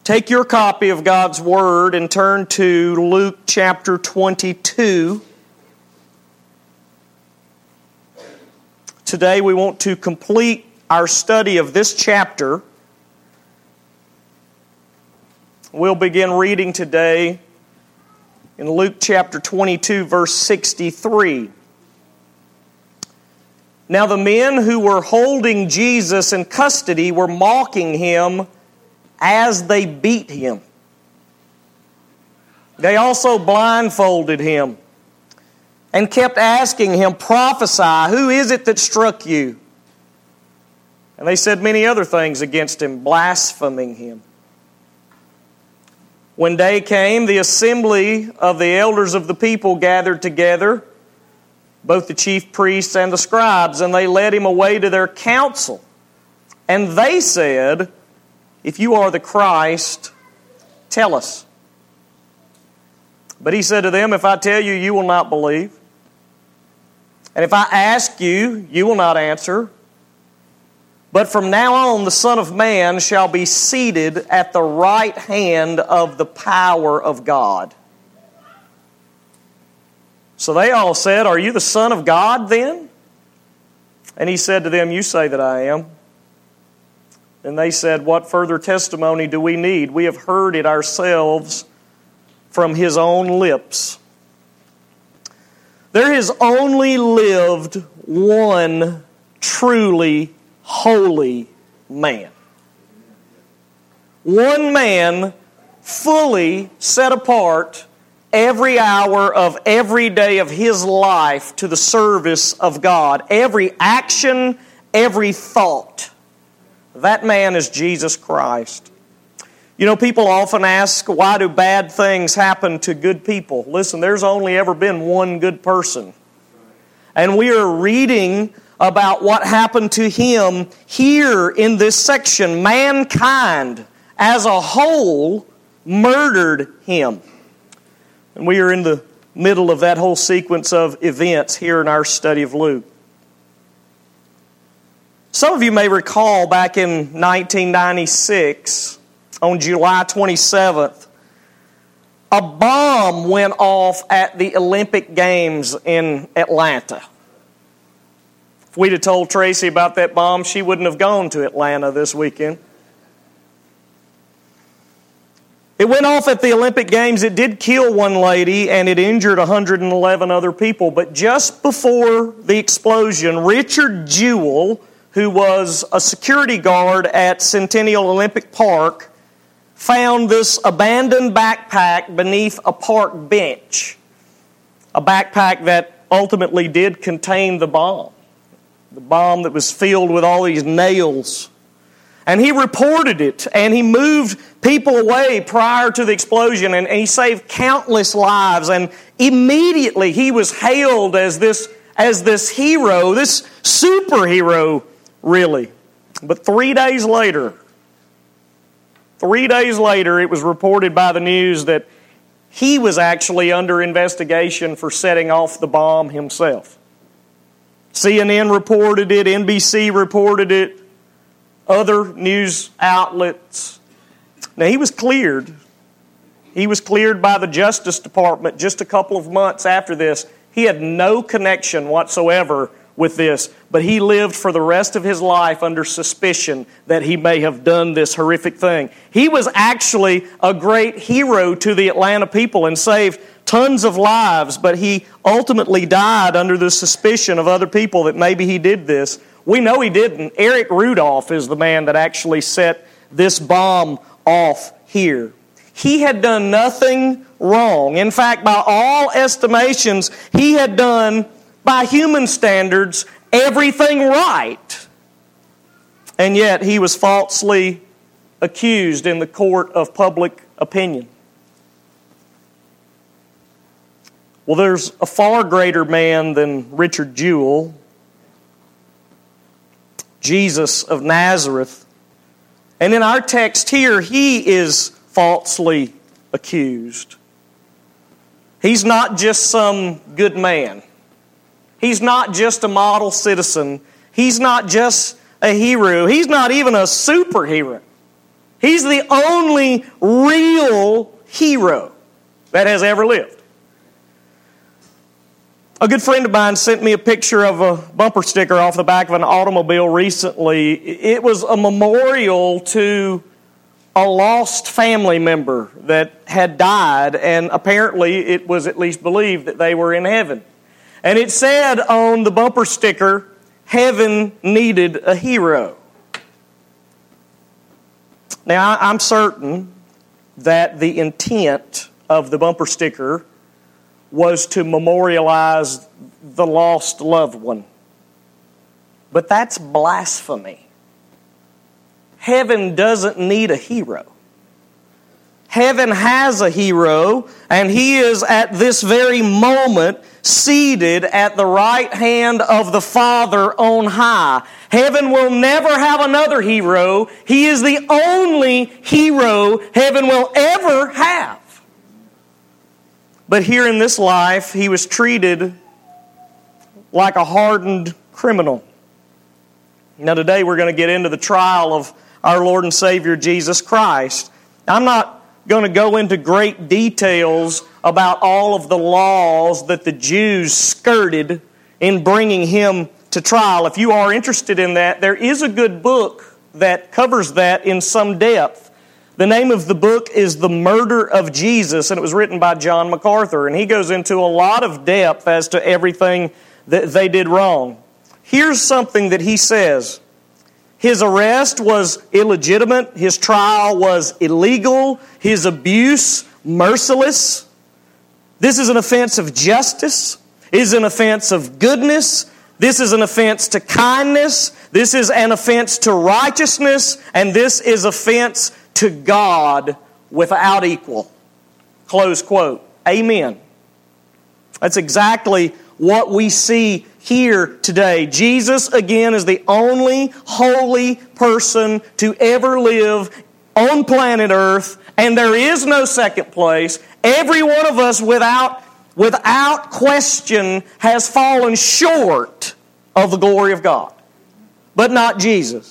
Take your copy of God's Word and turn to Luke chapter 22. Today we want to complete our study of this chapter. We'll begin reading today in Luke chapter 22, verse 63. Now the men who were holding Jesus in custody were mocking him as they beat him. They also blindfolded him and kept asking him, "Prophesy, who is it that struck you?" And they said many other things against him, blaspheming him. When day came, the assembly of the elders of the people gathered together, both the chief priests and the scribes, and they led him away to their council. And they said, "If you are the Christ, tell us." But he said to them, "If I tell you, you will not believe. And if I ask you, you will not answer. But from now on, the Son of Man shall be seated at the right hand of the power of God." So they all said, "Are you the Son of God then?" And he said to them, "You say that I am." And they said, "What further testimony do we need? We have heard it ourselves from his own lips." There has only lived one truly holy man. One man fully set apart every hour of every day of his life to the service of God. Every action, every thought. That man is Jesus Christ. You know, people often ask, why do bad things happen to good people? Listen, there's only ever been one good person. And we are reading about what happened to him here in this section. Mankind as a whole murdered him. And we are in the middle of that whole sequence of events here in our study of Luke. Some of you may recall back in 1996, on July 27th, a bomb went off at the Olympic Games in Atlanta. If we'd have told Tracy about that bomb, she wouldn't have gone to Atlanta this weekend. It went off at the Olympic Games. It did kill one lady and it injured 111 other people. But just before the explosion, Richard Jewell, who was a security guard at Centennial Olympic Park, found this abandoned backpack beneath a park bench. A backpack that ultimately did contain the bomb. The bomb that was filled with all these nails. And he reported it, and he moved people away prior to the explosion, and he saved countless lives. And immediately he was hailed as this hero, this superhero, really. But 3 days later, it was reported by the news that he was actually under investigation for setting off the bomb himself. CNN reported it, NBC reported it, other news outlets. Now, he was cleared. He was cleared by the Justice Department just a couple of months after this. He had no connection whatsoever with this, but he lived for the rest of his life under suspicion that he may have done this horrific thing. He was actually a great hero to the Atlanta people and saved tons of lives, but he ultimately died under the suspicion of other people that maybe he did this. We know he didn't. Eric Rudolph is the man that actually set this bomb off here. He had done nothing wrong. In fact, by all estimations, he had done, by human standards, everything right. And yet he was falsely accused in the court of public opinion. Well, there's a far greater man than Richard Jewell, Jesus of Nazareth. And in our text here, he is falsely accused. He's not just some good man. He's not just a model citizen. He's not just a hero. He's not even a superhero. He's the only real hero that has ever lived. A good friend of mine sent me a picture of a bumper sticker off the back of an automobile recently. It was a memorial to a lost family member that had died, and apparently it was at least believed that they were in heaven. And it said on the bumper sticker, "Heaven needed a hero." Now, I'm certain that the intent of the bumper sticker was to memorialize the lost loved one. But that's blasphemy. Heaven doesn't need a hero. Heaven has a hero, and he is at this very moment seated at the right hand of the Father on high. Heaven will never have another hero. He is the only hero heaven will ever have. But here in this life, he was treated like a hardened criminal. Now today we're going to get into the trial of our Lord and Savior Jesus Christ. I'm not going to go into great details about all of the laws that the Jews skirted in bringing him to trial. If you are interested in that, there is a good book that covers that in some depth. The name of the book is The Murder of Jesus, and it was written by John MacArthur, and he goes into a lot of depth as to everything that they did wrong. Here's something that he says. His arrest was illegitimate, his trial was illegal, his abuse merciless. This is an offense of justice, it is an offense of goodness, this is an offense to kindness, this is an offense to righteousness, and this is offense to God without equal. Close quote. Amen. That's exactly what we see here today. Jesus, again, is the only holy person to ever live on planet Earth, and there is no second place. Every one of us, without question, has fallen short of the glory of God, but not Jesus.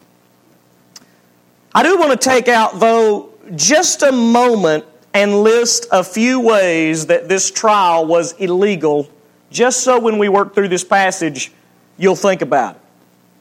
I do want to take out, though, just a moment and list a few ways that this trial was illegal, just so when we work through this passage, you'll think about it.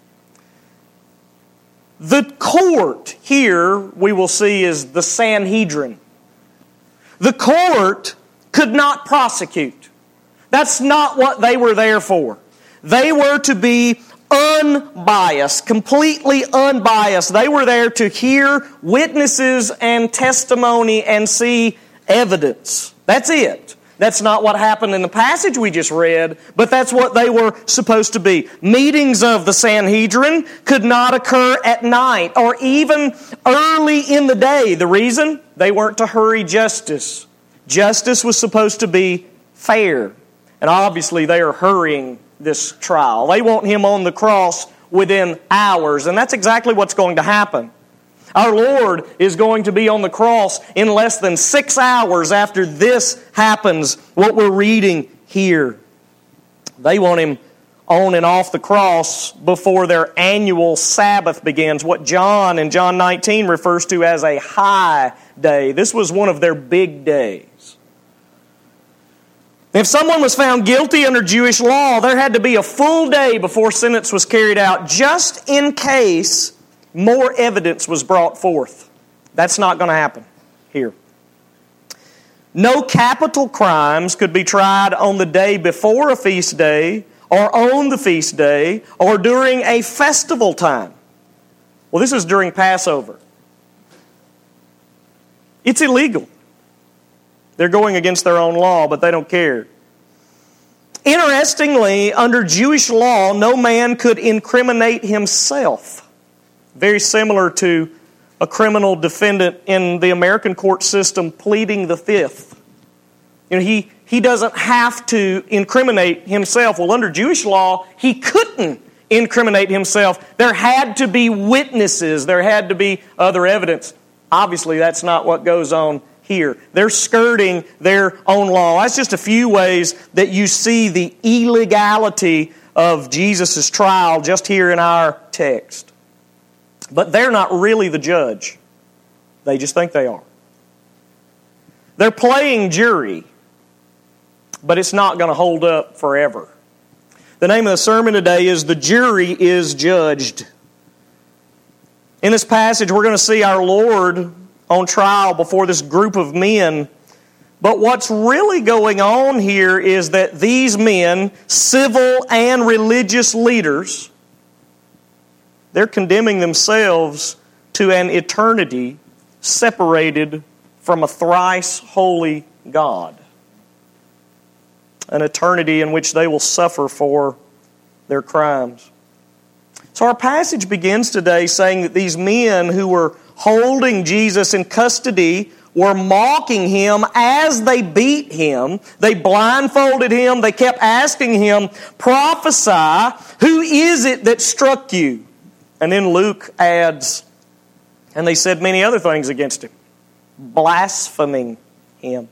The court here, we will see, is the Sanhedrin. The court could not prosecute. That's not what they were there for. They were to be unbiased, completely unbiased. They were there to hear witnesses and testimony and see evidence. That's it. That's not what happened in the passage we just read, but that's what they were supposed to be. Meetings of the Sanhedrin could not occur at night or even early in the day. The reason? They weren't to hurry justice. Justice was supposed to be fair. And obviously they are hurrying this trial. They want him on the cross within hours, and that's exactly what's going to happen. Our Lord is going to be on the cross in less than 6 hours after this happens, what we're reading here. They want him on and off the cross before their annual Sabbath begins, what John in John 19 refers to as a high day. This was one of their big days. If someone was found guilty under Jewish law, there had to be a full day before sentence was carried out, just in case more evidence was brought forth. That's not going to happen here. No capital crimes could be tried on the day before a feast day, or on the feast day, or during a festival time. Well, this is during Passover. It's illegal. They're going against their own law, but they don't care. Interestingly, under Jewish law, no man could incriminate himself. Very similar to a criminal defendant in the American court system pleading the fifth. He doesn't have to incriminate himself. Well, under Jewish law, he couldn't incriminate himself. There had to be witnesses. There had to be other evidence. Obviously, that's not what goes on here. They're skirting their own law. That's just a few ways that you see the illegality of Jesus' trial just here in our text. But they're not really the judge. They just think they are. They're playing jury, but it's not going to hold up forever. The name of the sermon today is "The Jury is Judged." In this passage, we're going to see our Lord on trial before this group of men. But what's really going on here is that these men, civil and religious leaders, they're condemning themselves to an eternity separated from a thrice holy God. An eternity in which they will suffer for their crimes. So our passage begins today saying that these men who were holding Jesus in custody were mocking Him as they beat Him. They blindfolded Him. They kept asking Him, "Prophesy, who is it that struck you?" And then Luke adds, and they said many other things against Him, blaspheming Him.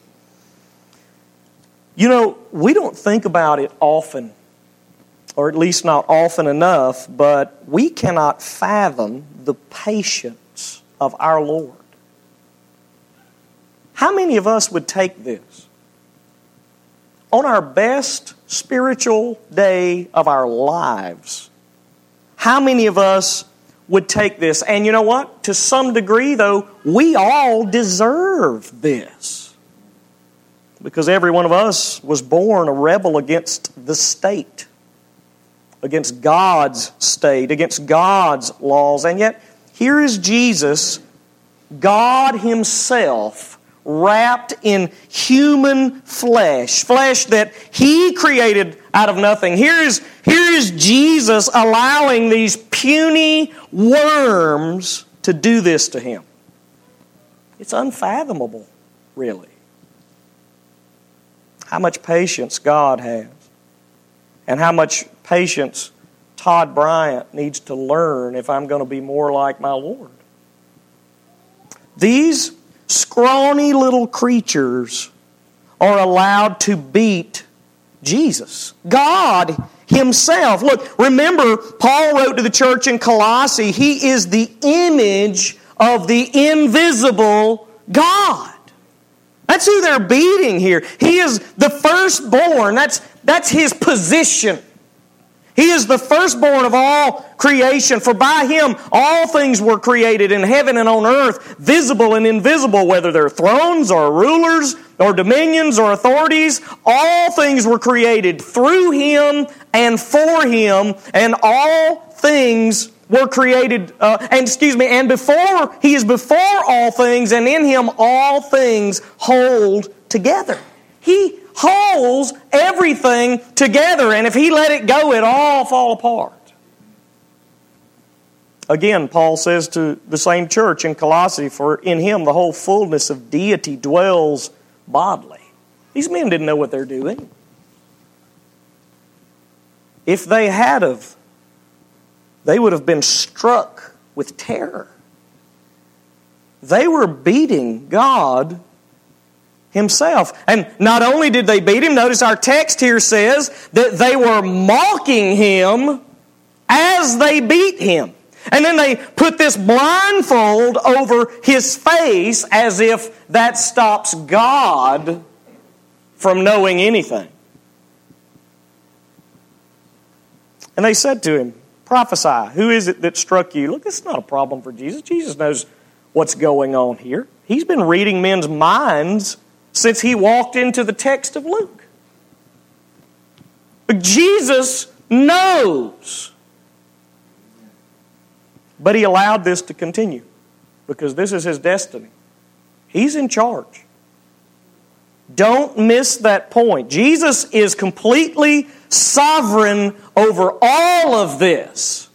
You know, we don't think about it often, or at least not often enough, but we cannot fathom the patience of our Lord. How many of us would take this? On our best spiritual day of our lives, how many of us would take this? And you know what? To some degree, though, we all deserve this. Because every one of us was born a rebel against the state, against God's state, against God's laws. And yet, here is Jesus, God Himself, wrapped in human flesh that He created out of nothing. Here is Jesus allowing these puny worms to do this to Him. It's unfathomable, really, how much patience God has and how much patience Todd Bryant needs to learn if I'm going to be more like my Lord. These scrawny little creatures are allowed to beat Jesus, God Himself. Look, remember, Paul wrote to the church in Colossae, He is the image of the invisible God. That's who they're beating here. He is the firstborn. That's His position. He is the firstborn of all creation. For by Him all things were created in heaven and on earth, visible and invisible, whether they're thrones or rulers or dominions or authorities. All things were created through Him and for Him, and all things were created, and before He is before all things, and in Him all things hold together. He holds everything together, and if He let it go, it all fall apart. Again, Paul says to the same church in Colossae, for in Him the whole fullness of deity dwells bodily. These men didn't know what they're doing. If they had of, they would have been struck with terror. They were beating God Himself. And not only did they beat Him, notice our text here says that they were mocking Him as they beat Him. And then they put this blindfold over His face as if that stops God from knowing anything. And they said to Him, "Prophesy, who is it that struck you?" Look, this is not a problem for Jesus. Jesus knows what's going on here. He's been reading men's minds since He walked into the text of Luke. But Jesus knows. But He allowed this to continue because this is His destiny. He's in charge. Don't miss that point. Jesus is completely sovereign over all of this.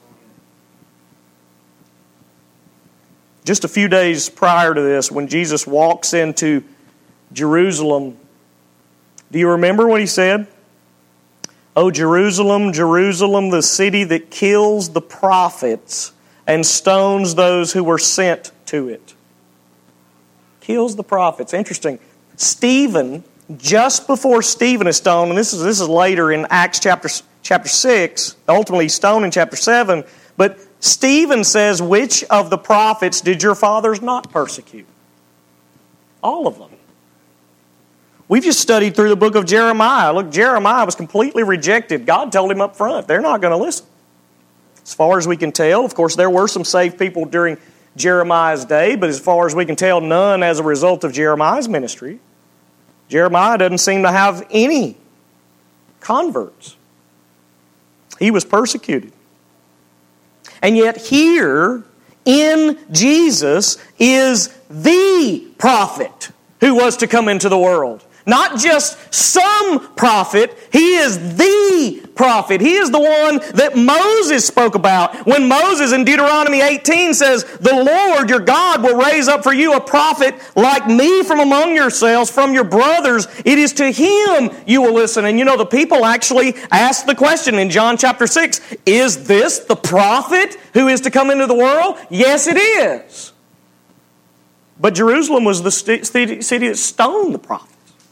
Just a few days prior to this, when Jesus walks into Jerusalem, do you remember what He said? "O Jerusalem, Jerusalem, the city that kills the prophets and stones those who were sent to it." Kills the prophets. Interesting. Stephen, just before Stephen is stoned, and this is later in Acts chapter 6, ultimately stoned in chapter 7, but Stephen says, which of the prophets did your fathers not persecute? All of them. We've just studied through the book of Jeremiah. Look, Jeremiah was completely rejected. God told him up front, they're not going to listen. As far as we can tell, of course, there were some saved people during Jeremiah's day, but as far as we can tell, none as a result of Jeremiah's ministry. Jeremiah doesn't seem to have any converts. He was persecuted. And yet here in Jesus is the prophet who was to come into the world. Not just some prophet, he is the prophet. He is the one that Moses spoke about. When Moses in Deuteronomy 18 says, the Lord your God will raise up for you a prophet like me from among yourselves, from your brothers. It is to him you will listen. And you know, the people actually asked the question in John chapter 6, is this the prophet who is to come into the world? Yes, it is. But Jerusalem was the city that stoned the prophet.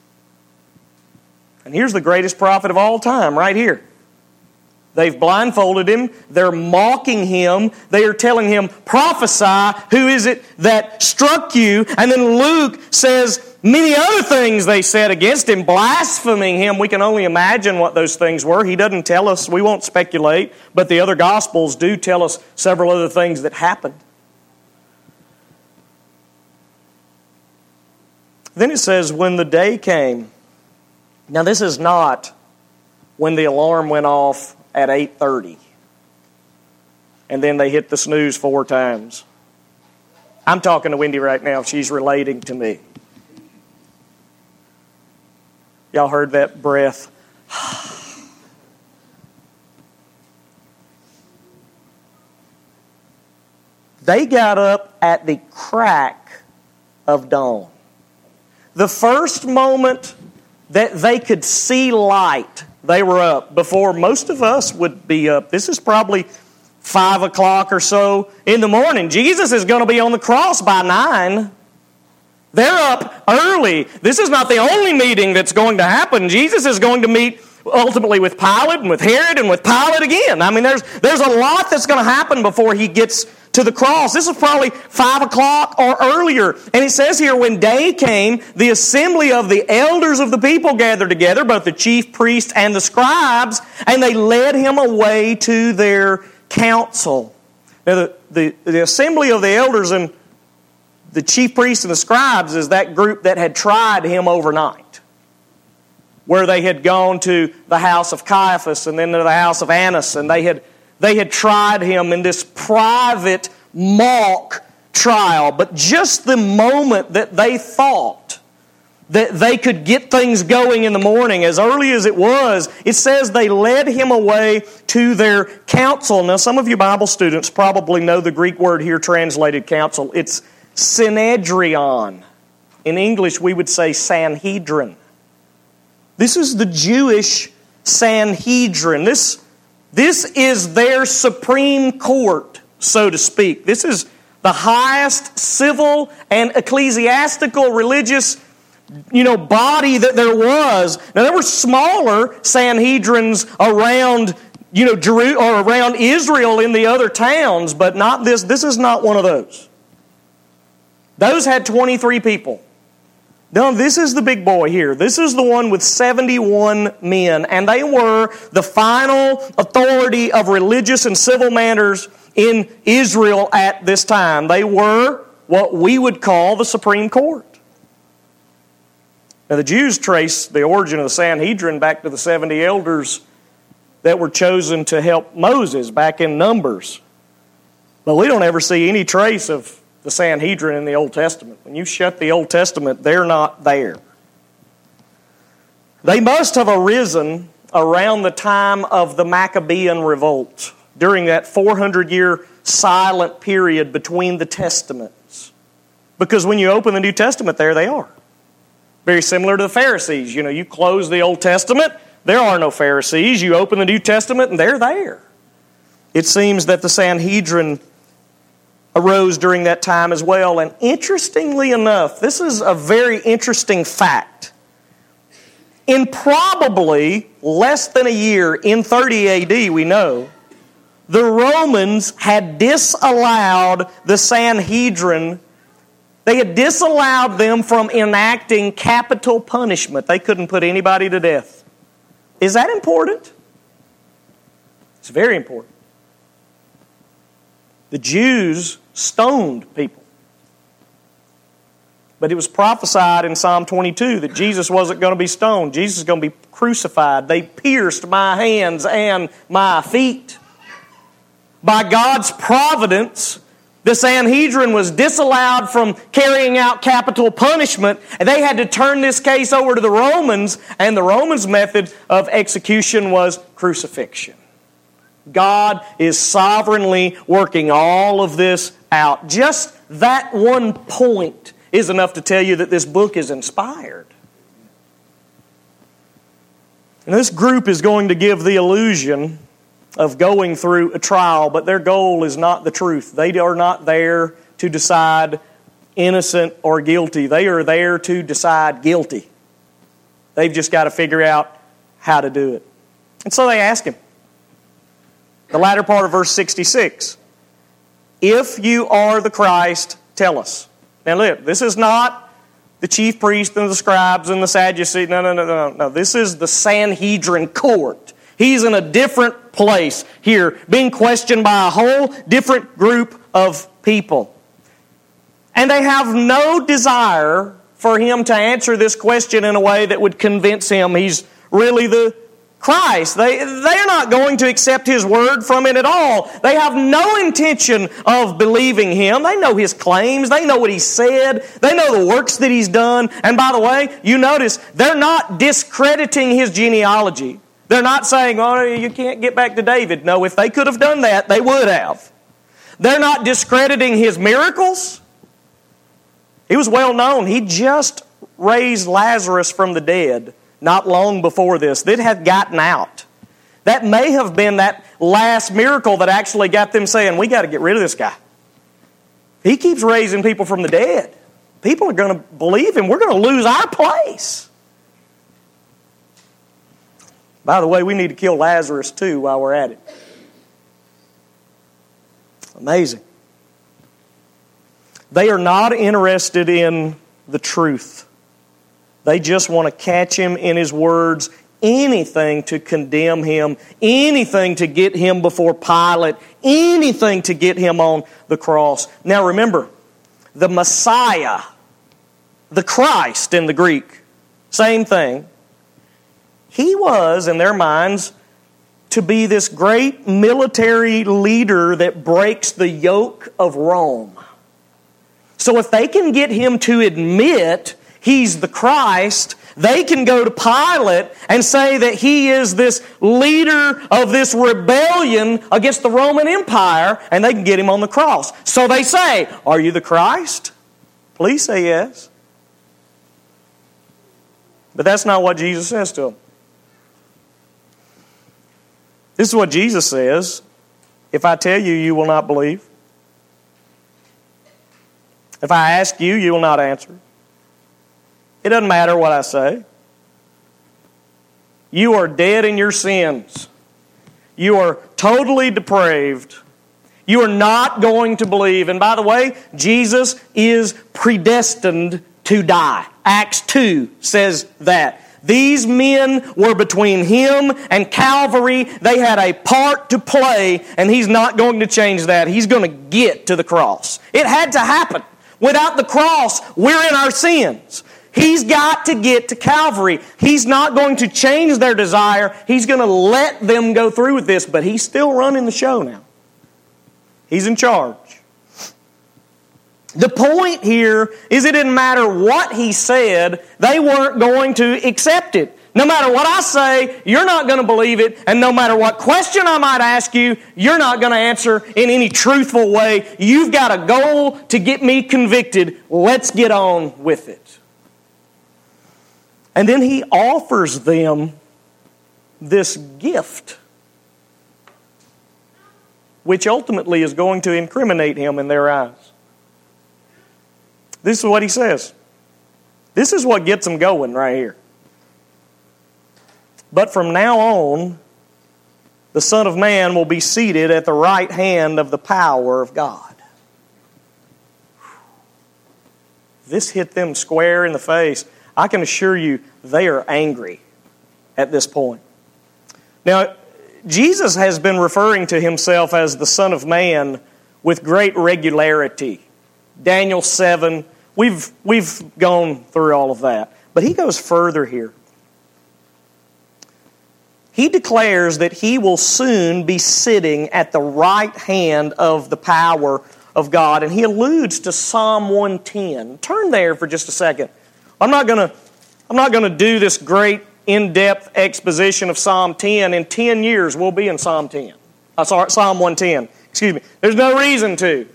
And here's the greatest prophet of all time, right here. They've blindfolded him. They're mocking him. They are telling him, prophesy, who is it that struck you? And then Luke says many other things they said against him, blaspheming him. We can only imagine what those things were. He doesn't tell us. We won't speculate. But the other Gospels do tell us several other things that happened. Then it says, when the day came. Now this is not when the alarm went off at 8:30 and then they hit the snooze 4 times. I'm talking to Wendy right now. She's relating to me. Y'all heard that breath? They got up at the crack of dawn. The first moment that they could see light, they were up before most of us would be up. This is probably 5 o'clock or so in the morning. Jesus is going to be on the cross by 9. They're up early. This is not the only meeting that's going to happen. Jesus is going to meet ultimately with Pilate and with Herod and with Pilate again. I mean, there's a lot that's going to happen before he gets to the cross. This was probably 5 o'clock or earlier. And it says here, when day came, the assembly of the elders of the people gathered together, both the chief priests and the scribes, and they led him away to their council. Now, the assembly of the elders and the chief priests and the scribes is that group that had tried him overnight, where they had gone to the house of Caiaphas and then to the house of Annas, and they had tried him in this private mock trial. But just the moment that they thought that they could get things going in the morning, as early as it was, it says they led him away to their council. Now, some of you Bible students probably know the Greek word here translated council. It's Synedrion. In English, we would say Sanhedrin. This is the Jewish Sanhedrin. This is their supreme court, so to speak. This is the highest civil and ecclesiastical religious, body that there was. Now, there were smaller Sanhedrins around, or around Israel in the other towns, but not this. This is not one of those. Those had 23 people. No, this is the big boy here. This is the one with 71 men. And they were the final authority of religious and civil matters in Israel at this time. They were what we would call the Supreme Court. Now, the Jews trace the origin of the Sanhedrin back to the 70 elders that were chosen to help Moses back in Numbers. But we don't ever see any trace of the Sanhedrin in the Old Testament. When you shut the Old Testament, they're not there. They must have arisen around the time of the Maccabean revolt, during that 400-year silent period between the Testaments. Because when you open the New Testament, there they are. Very similar to the Pharisees. You close the Old Testament, there are no Pharisees. You open the New Testament, and they're there. It seems that the Sanhedrin arose during that time as well. And interestingly enough, this is a very interesting fact. In probably less than a year, in 30 AD, we know, the Romans had disallowed the Sanhedrin. They had disallowed them from enacting capital punishment. They couldn't put anybody to death. Is that important? It's very important. The Jews stoned people. But it was prophesied in Psalm 22 that Jesus wasn't going to be stoned. Jesus is going to be crucified. They pierced my hands and my feet. By God's providence, the Sanhedrin was disallowed from carrying out capital punishment, and they had to turn this case over to the Romans, and the Romans' method of execution was crucifixion. God is sovereignly working all of this out. Just that one point is enough to tell you that this book is inspired. And this group is going to give the illusion of going through a trial, but their goal is not the truth. They are not there to decide innocent or guilty. They are there to decide guilty. They've just got to figure out how to do it. And so they ask him. The latter part of verse 66. If you are the Christ, tell us. Now look, this is not the chief priest and the scribes and the Sadducees. No. This is the Sanhedrin court. He's in a different place here, being questioned by a whole different group of people. And they have no desire for him to answer this question in a way that would convince him he's really the Christ. They're not going to accept his word from it at all. They have no intention of believing him. They know his claims. They know what he said. They know the works that he's done. And by the way, you notice, they're not discrediting his genealogy. They're not saying, oh, you can't get back to David. No, if they could have done that, they would have. They're not discrediting his miracles. He was well known. He just raised Lazarus from the dead not long before this. That had gotten out. That may have been that last miracle that actually got them saying, we got to get rid of this guy. He keeps raising people from the dead. People are going to believe him. We're going to lose our place. By the way, we need to kill Lazarus too while we're at it. Amazing. They are not interested in the truth. They just want to catch him in his words, anything to condemn him, anything to get him before Pilate, anything to get him on the cross. Now remember, the Messiah, the Christ in the Greek, same thing. He was, in their minds, to be this great military leader that breaks the yoke of Rome. So if they can get him to admit he's the Christ, they can go to Pilate and say that he is this leader of this rebellion against the Roman Empire, and they can get him on the cross. So they say, are you the Christ? Please say yes. But that's not what Jesus says to them. This is what Jesus says. If I tell you, you will not believe. If I ask you, you will not answer. It doesn't matter what I say. You are dead in your sins. You are totally depraved. You are not going to believe. And by the way, Jesus is predestined to die. Acts 2 says that. These men were between him and Calvary. They had a part to play, and he's not going to change that. He's going to get to the cross. It had to happen. Without the cross, we're in our sins. He's got to get to Calvary. He's not going to change their desire. He's going to let them go through with this, but he's still running the show now. He's in charge. The point here is it didn't matter what he said, they weren't going to accept it. No matter what I say, you're not going to believe it, and no matter what question I might ask you, you're not going to answer in any truthful way. You've got a goal to get me convicted. Let's get on with it. And then he offers them this gift, which ultimately is going to incriminate him in their eyes. This is what he says. This is what gets them going right here. But from now on, the Son of Man will be seated at the right hand of the power of God. This hit them square in the face. I can assure you they are angry at this point. Now, Jesus has been referring to himself as the Son of Man with great regularity. Daniel 7, we've gone through all of that. But he goes further here. He declares that he will soon be sitting at the right hand of the power of God. And he alludes to Psalm 110. Turn there for just a second. I'm not going to do this great in-depth exposition of Psalm 10. In 10 years, we'll be in Psalm 10. Psalm 110. Excuse me. There's no reason to.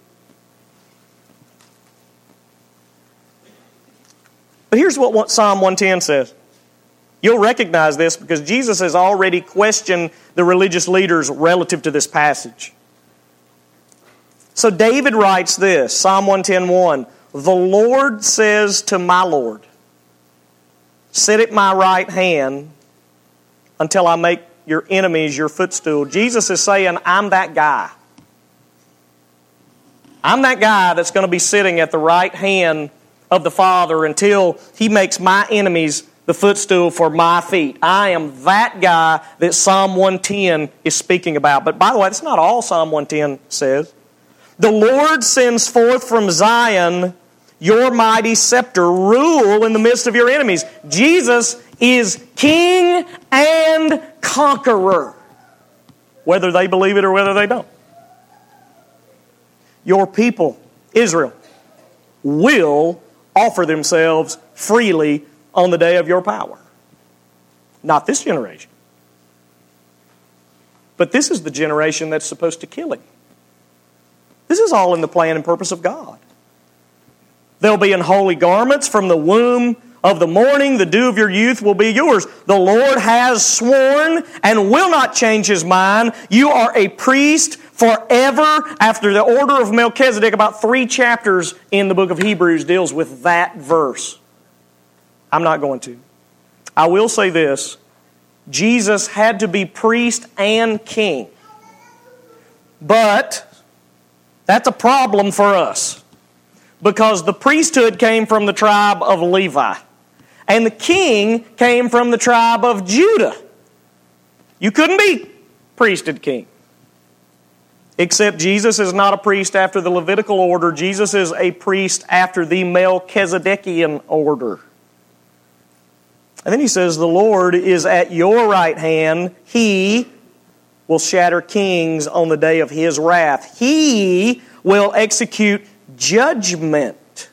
But here's what Psalm 110 says. You'll recognize this because Jesus has already questioned the religious leaders relative to this passage. So David writes this, Psalm 110:1, "The Lord says to my Lord, sit at my right hand until I make your enemies your footstool." Jesus is saying, I'm that guy. I'm that guy that's going to be sitting at the right hand of the Father until He makes my enemies the footstool for my feet. I am that guy that Psalm 110 is speaking about. But by the way, that's not all Psalm 110 says. The Lord sends forth from Zion your mighty scepter. Rule in the midst of your enemies. Jesus is King and Conqueror, whether they believe it or whether they don't. Your people, Israel, will offer themselves freely on the day of your power. Not this generation. But this is the generation that's supposed to kill Him. This is all in the plan and purpose of God. They'll be in holy garments from the womb of the morning. The dew of your youth will be yours. The Lord has sworn and will not change His mind. You are a priest forever after the order of Melchizedek. About 3 chapters in the book of Hebrews deals with that verse. I'm not going to. I will say this. Jesus had to be priest and king. But that's a problem for us. Because the priesthood came from the tribe of Levi. And the king came from the tribe of Judah. You couldn't be priest and king. Except Jesus is not a priest after the Levitical order. Jesus is a priest after the Melchizedekian order. And then he says, the Lord is at your right hand. He will shatter kings on the day of His wrath. He will execute judgment.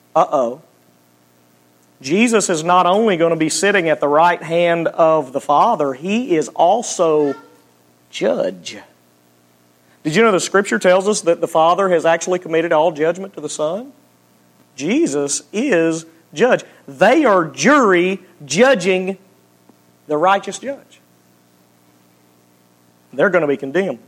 Jesus is not only going to be sitting at the right hand of the Father, He is also judge. Did you know the Scripture tells us that the Father has actually committed all judgment to the Son? Jesus is judge. They are jury judging the righteous judge. They're going to be condemned.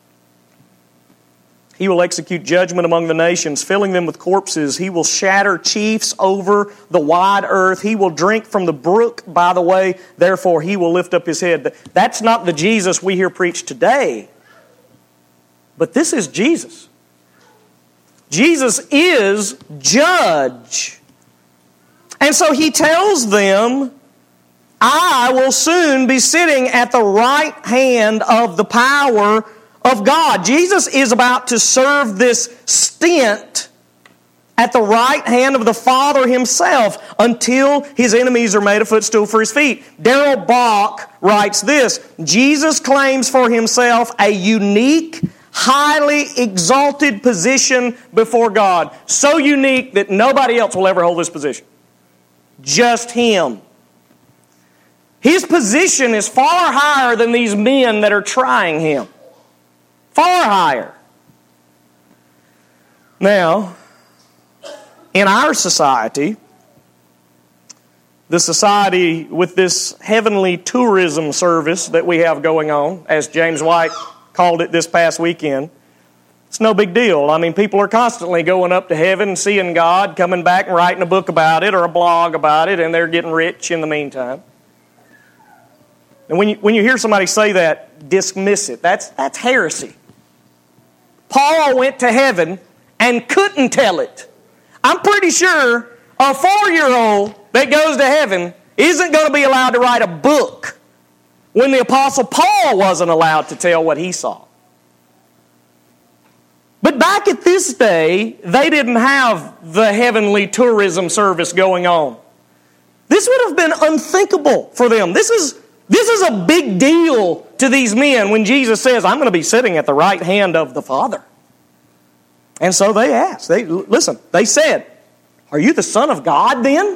He will execute judgment among the nations, filling them with corpses. He will shatter chiefs over the wide earth. He will drink from the brook by the way. Therefore, He will lift up His head. That's not the Jesus we hear preached today. But this is Jesus. Jesus is judge. And so He tells them, I will soon be sitting at the right hand of the power of God. Jesus is about to serve this stint at the right hand of the Father Himself until His enemies are made a footstool for His feet. Darrell Bock writes this, Jesus claims for Himself a unique, highly exalted position before God. So unique that nobody else will ever hold this position. Just Him. His position is far higher than these men that are trying Him. Far higher. Now, in our society, the society with this heavenly tourism service that we have going on, as James White called it this past weekend, it's no big deal. I mean, people are constantly going up to heaven, seeing God, coming back and writing a book about it or a blog about it, and they're getting rich in the meantime. And when you hear somebody say that, dismiss it. That's heresy. Paul went to heaven and couldn't tell it. I'm pretty sure a 4-year-old that goes to heaven isn't going to be allowed to write a book when the Apostle Paul wasn't allowed to tell what he saw. But back at this day, they didn't have the heavenly tourism service going on. This would have been unthinkable for them. This is a big deal to these men when Jesus says, I'm going to be sitting at the right hand of the Father. And so they asked. They said, are you the Son of God then?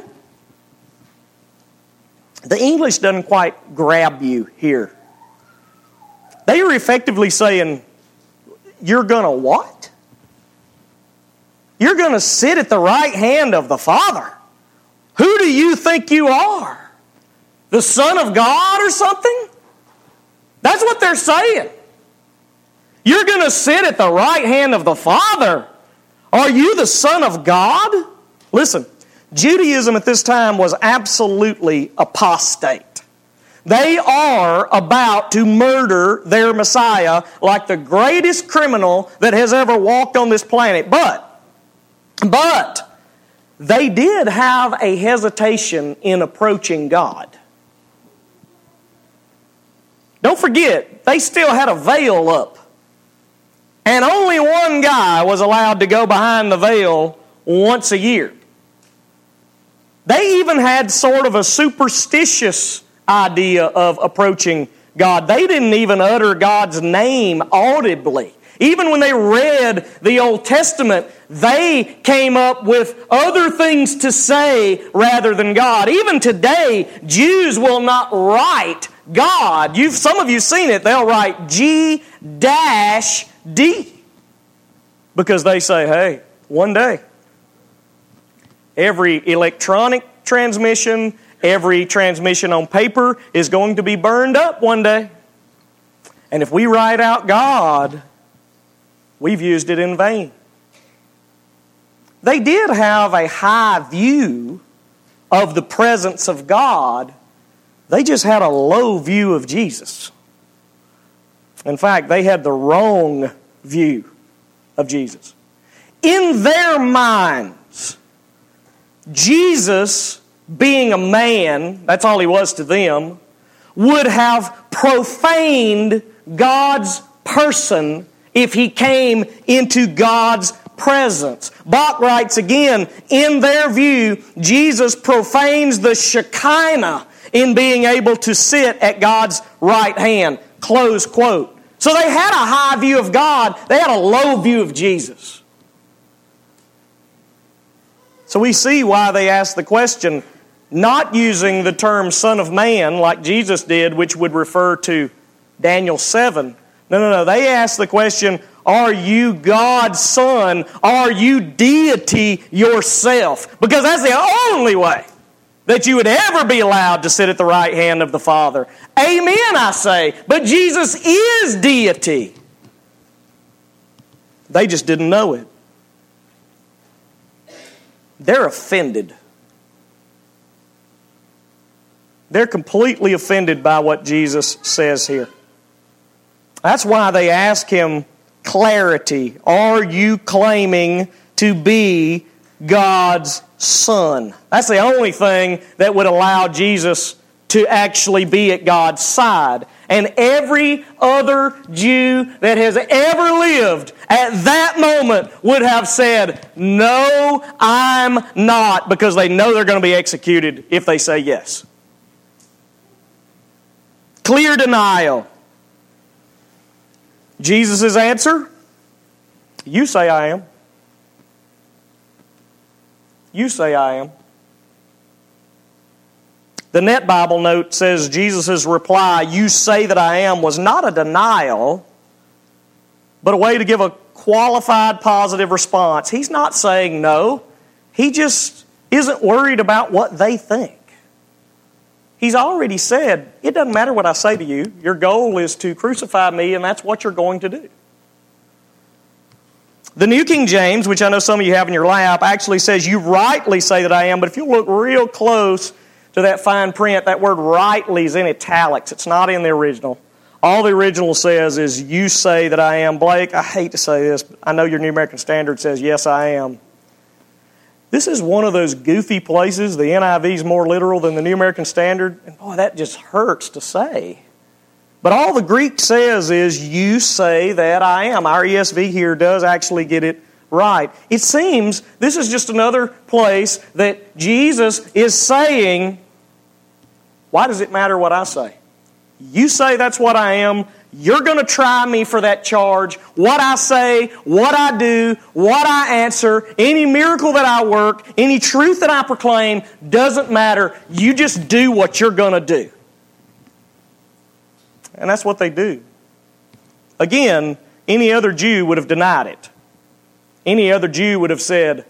The English doesn't quite grab you here. They are effectively saying, you're going to what? You're going to sit at the right hand of the Father. Who do you think you are? The Son of God or something? That's what they're saying. You're going to sit at the right hand of the Father. Are you the Son of God? Listen, Judaism at this time was absolutely apostate. They are about to murder their Messiah like the greatest criminal that has ever walked on this planet. But they did have a hesitation in approaching God. Don't forget, they still had a veil up. And only one guy was allowed to go behind the veil once a year. They even had sort of a superstitious idea of approaching God. They didn't even utter God's name audibly. Even when they read the Old Testament, they came up with other things to say rather than God. Even today, Jews will not write God. Some of you have seen it. They'll write G-D. Because they say, hey, one day, every electronic transmission, every transmission on paper is going to be burned up one day. And if we write out God, we've used it in vain. They did have a high view of the presence of God. They just had a low view of Jesus. In fact, they had the wrong view of Jesus. In their minds, Jesus, being a man, that's all he was to them, would have profaned God's person if he came into God's presence. Bach writes again, in their view, Jesus profanes the Shekinah in being able to sit at God's right hand. Close quote. So they had a high view of God. They had a low view of Jesus. So we see why they asked the question, not using the term Son of Man like Jesus did, which would refer to Daniel 7. No. They asked the question, are you God's Son? Are you deity yourself? Because that's the only way that you would ever be allowed to sit at the right hand of the Father. Amen, I say. But Jesus is deity. They just didn't know it. They're offended. They're completely offended by what Jesus says here. That's why they ask him clarity. Are you claiming to be God's Son? That's the only thing that would allow Jesus to actually be at God's side. And every other Jew that has ever lived at that moment would have said, no, I'm not, because they know they're going to be executed if they say yes. Clear denial. Jesus' answer, you say I am. You say I am. The Net Bible note says Jesus' reply, you say that I am, was not a denial, but a way to give a qualified positive response. He's not saying no. He just isn't worried about what they think. He's already said, it doesn't matter what I say to you. Your goal is to crucify me, and that's what you're going to do. The New King James, which I know some of you have in your lap, actually says, you rightly say that I am, but if you look real close, to that fine print. That word rightly is in italics. It's not in the original. All the original says is, you say that I am. Blake, I hate to say this, but I know your New American Standard says, yes, I am. This is one of those goofy places. The NIV is more literal than the New American Standard. And boy, that just hurts to say. But all the Greek says is, you say that I am. Our ESV here does actually get it right. It seems this is just another place that Jesus is saying, why does it matter what I say? You say that's what I am. You're going to try me for that charge. What I say, what I do, what I answer, any miracle that I work, any truth that I proclaim, doesn't matter. You just do what you're going to do. And that's what they do. Again, any other Jew would have denied it. Any other Jew would have said,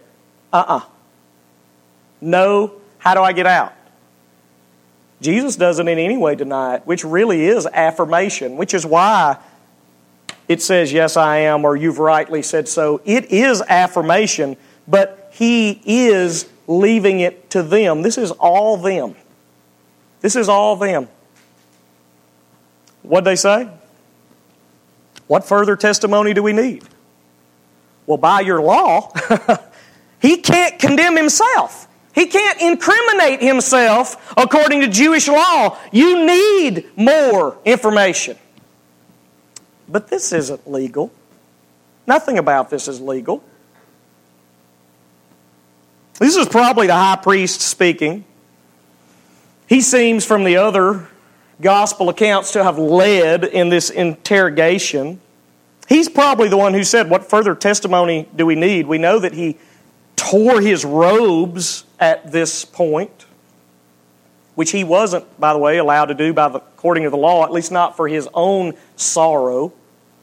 no, how do I get out? Jesus doesn't in any way deny it, which really is affirmation, which is why it says, yes, I am, or you've rightly said so. It is affirmation, but He is leaving it to them. This is all them. This is all them. What'd they say? What further testimony do we need? Well, by your law, he can't condemn himself. He can't incriminate himself according to Jewish law. You need more information. But this isn't legal. Nothing about this is legal. This is probably the high priest speaking. He seems, from the other gospel accounts, to have led in this interrogation. He's probably the one who said, what further testimony do we need? We know that he tore his robes at this point, which he wasn't, by the way, allowed to do according to the law, at least not for his own sorrow.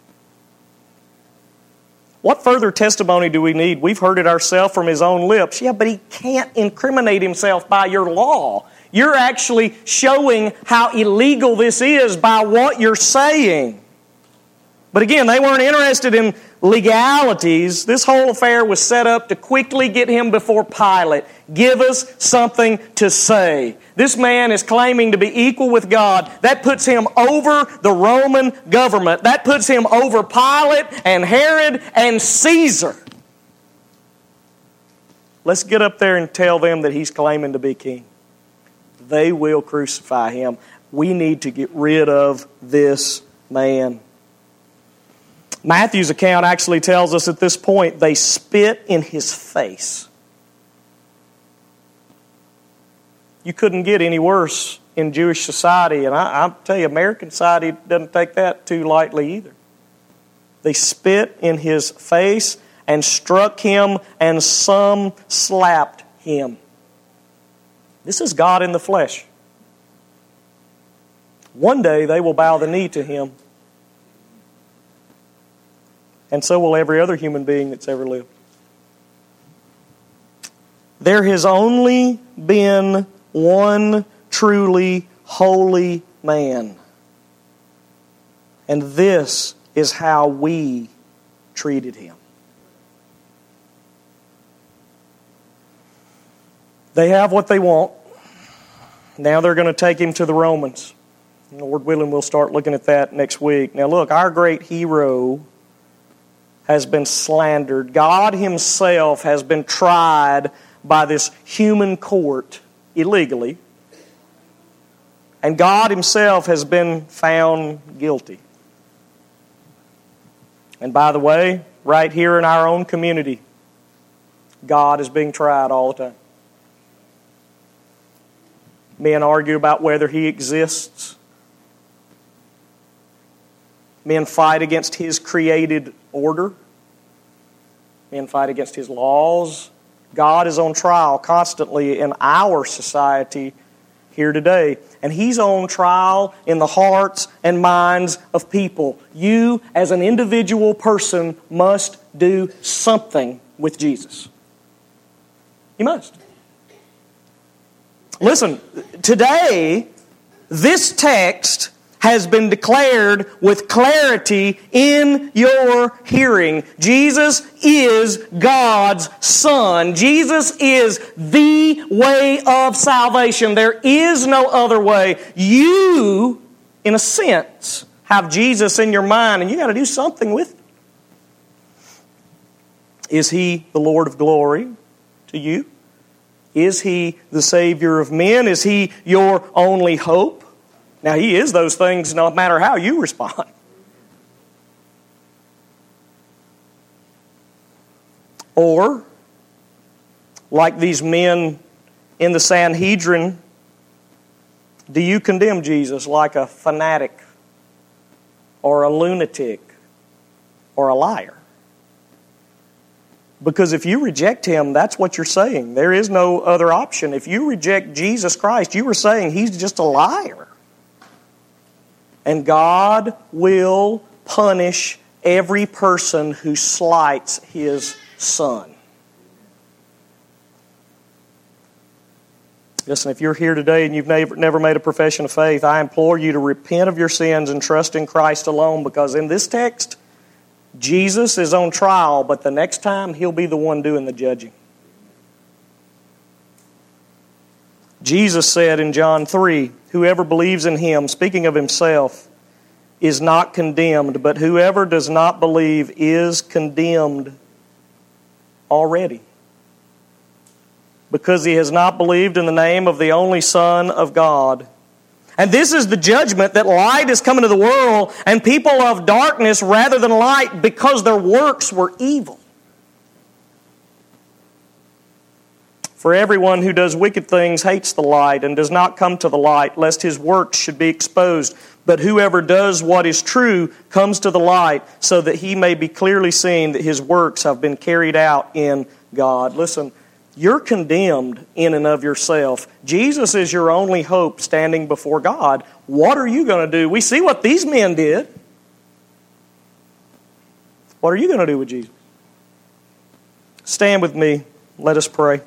What further testimony do we need? We've heard it ourselves from his own lips. Yeah, but he can't incriminate himself by your law. You're actually showing how illegal this is by what you're saying. But again, they weren't interested in legalities. This whole affair was set up to quickly get him before Pilate. Give us something to say. This man is claiming to be equal with God. That puts him over the Roman government. That puts him over Pilate and Herod and Caesar. Let's get up there and tell them that he's claiming to be king. They will crucify him. We need to get rid of this man. Matthew's account actually tells us at this point they spit in his face. You couldn't get any worse in Jewish society, and I tell you, American society doesn't take that too lightly either. They spit in his face and struck him, and some slapped him. This is God in the flesh. One day they will bow the knee to him. And so will every other human being that's ever lived. There has only been one truly holy man. And this is how we treated him. They have what they want. Now they're going to take him to the Romans. Lord willing, we'll start looking at that next week. Now look, our great hero has been slandered. God himself has been tried by this human court illegally. And God himself has been found guilty. And by the way, right here in our own community, God is being tried all the time. Men argue about whether he exists. Men fight against his created order. Men fight against his laws. God is on trial constantly in our society here today. And he's on trial in the hearts and minds of people. You, as an individual person, must do something with Jesus. You must. Listen, today, this text has been declared with clarity in your hearing. Jesus is God's Son. Jesus is the way of salvation. There is no other way. You, in a sense, have Jesus in your mind, and you got to do something with it. Is He the Lord of glory to you? Is He the Savior of men? Is He your only hope? Now, He is those things no matter how you respond. Or, like these men in the Sanhedrin, do you condemn Jesus like a fanatic or a lunatic or a liar? Because if you reject Him, that's what you're saying. There is no other option. If you reject Jesus Christ, you are saying He's just a liar. And God will punish every person who slights His Son. Listen, if you're here today and you've never made a profession of faith, I implore you to repent of your sins and trust in Christ alone, because in this text, Jesus is on trial, but the next time He'll be the one doing the judging. Jesus said in John 3, whoever believes in Him, speaking of Himself, is not condemned, but whoever does not believe is condemned already, because he has not believed in the name of the only Son of God. And this is the judgment, that light is come into the world, and people love darkness rather than light because their works were evil. For everyone who does wicked things hates the light and does not come to the light, lest his works should be exposed. But whoever does what is true comes to the light, so that he may be clearly seen that his works have been carried out in God. Listen, you're condemned in and of yourself. Jesus is your only hope standing before God. What are you going to do? We see what these men did. What are you going to do with Jesus? Stand with me. Let us pray.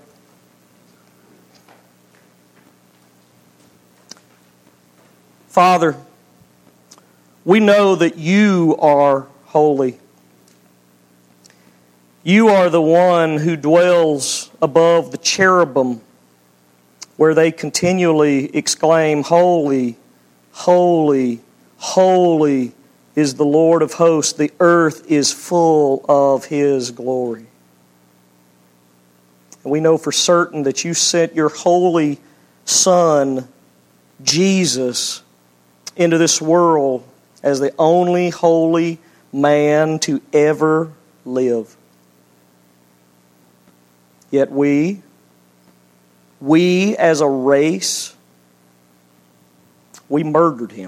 Father, we know that You are holy. You are the one who dwells above the cherubim, where they continually exclaim, Holy, holy, holy is the Lord of hosts. The earth is full of His glory. And we know for certain that You sent Your holy Son, Jesus, into this world as the only holy man to ever live. Yet we as a race, we murdered Him.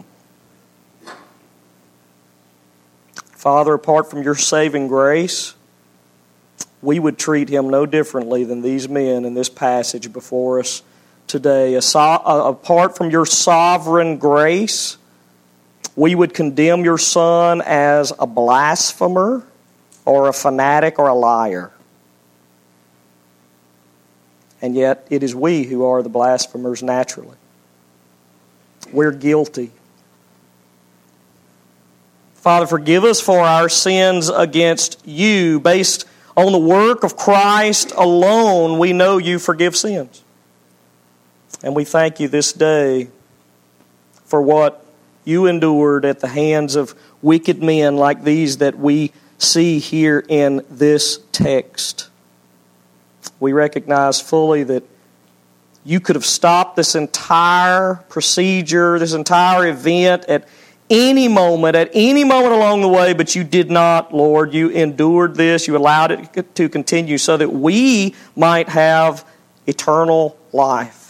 Father, apart from Your saving grace, we would treat Him no differently than these men in this passage before us today. Apart from Your sovereign grace, we would condemn Your Son as a blasphemer or a fanatic or a liar. And yet it is we who are the blasphemers naturally. We're guilty. Father, forgive us for our sins against You. Based on the work of Christ alone, we know You forgive sins. And we thank You this day for what You endured at the hands of wicked men like these that we see here in this text. We recognize fully that You could have stopped this entire procedure, this entire event at any moment along the way, but You did not, Lord. You endured this. You allowed it to continue so that we might have eternal life.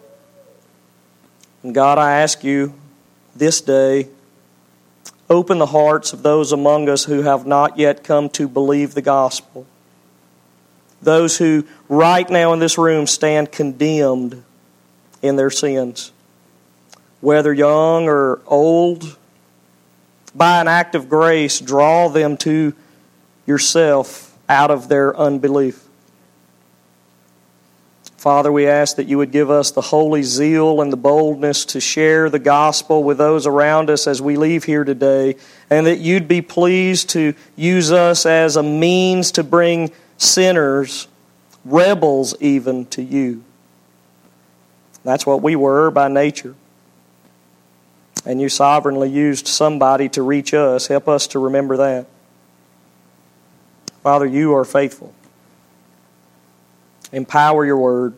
And God, I ask You this day, open the hearts of those among us who have not yet come to believe the gospel. Those who right now in this room stand condemned in their sins. Whether young or old, by an act of grace, draw them to Yourself out of their unbelief. Father, we ask that you would give us the holy zeal and the boldness to share the gospel with those around us as we leave here today, and that you'd be pleased to use us as a means to bring sinners, rebels even, to you. That's what we were by nature. And you sovereignly used somebody to reach us. Help us to remember that. Father, you are faithful. Empower your word.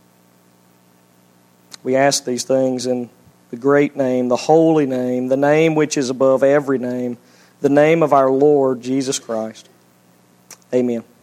We ask these things in the great name, the holy name, the name which is above every name, the name of our Lord Jesus Christ. Amen.